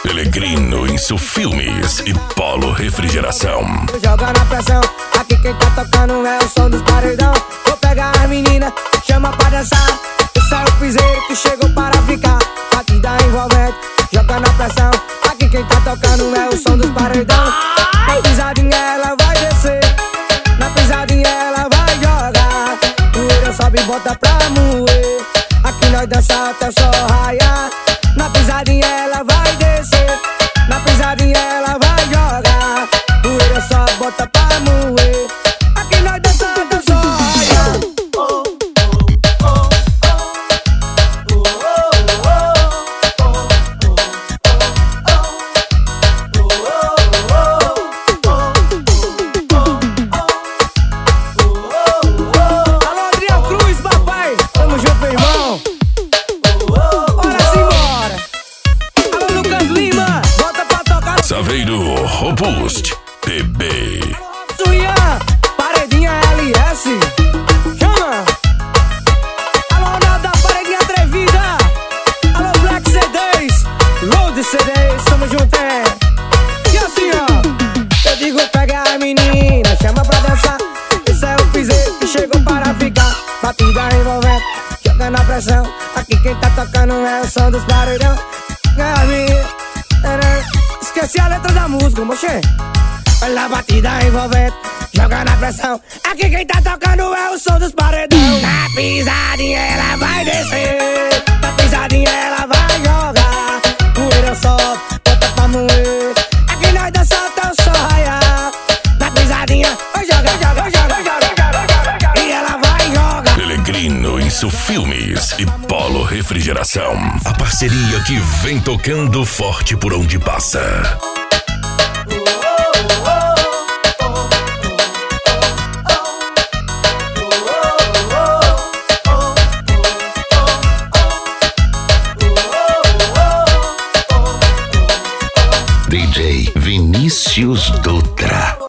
Pelegrino Insu Filmes e Polo Refrigeração. Joga na pressão, aqui quem tá tocando é o som dos paredão. Vou pegar a menina, chama pra dançar. Esse é o piseiro que chegou para ficar. Batida envolvente, joga na pressão. Aqui quem tá tocando é o som dos paredão. Na pisadinha ela vai descer, na pisadinha ela vai jogar. Poeira sobe e bota pra moer. Aqui nós dança até o sol raiar. Na pisadinha ela vai descer, na pisadinha ela vai jogar. Poeira só bota pra moer. Aqui nós dança até o sol raiar. Alô, Adriel Cruz, papai, tamo junto, irmão. Saveiro Robust PB. Suia, paredinha LS. Chama. Alô, nada, paredinha atrevida. Alô, Black CDs, Load CDs, tamo junto, é. E assim, ó, eu digo pega a menina, chama pra dançar. Esse é o piseiro que chegou para ficar. Batida envolvente, joga na pressão. Aqui quem tá tocando é o som dos paredão. A minha, esqueci a letra da música, mochê. Olha a batida envolvente, joga na pressão. Aqui quem tá tocando é o som dos paredão. Na pisadinha ela vai descer, na pisadinha ela vai jogar. Poeira sobe, bota pra moer. Aqui nós dança até o sol raiar. Na pisadinha vai jogar, joga, joga, joga, joga. E ela vai jogar. Pelegrino Insu Filmes e Polo Refrigeração. A parceria que vem tocando forte por onde passa. DJ Vinícius Dutra.